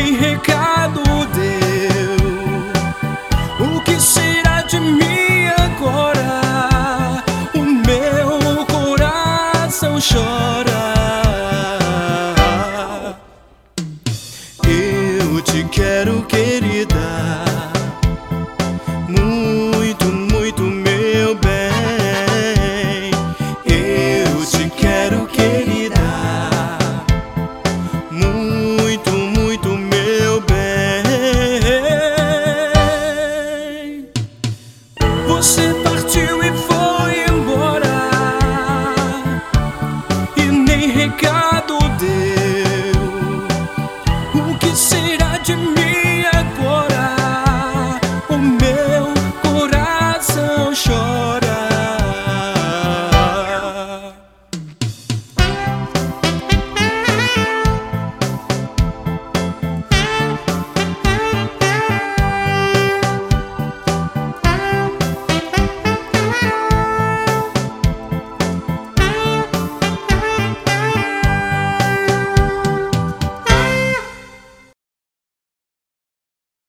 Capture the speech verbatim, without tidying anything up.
nem recado deu. O que será de mim agora? O meu coração chora. Eu te quero, querida, muito, muito, meu bem. Eu te quero, querida, muito, muito, meu bem. Você partiu e foi embora, e nem recado deu. O que será de mim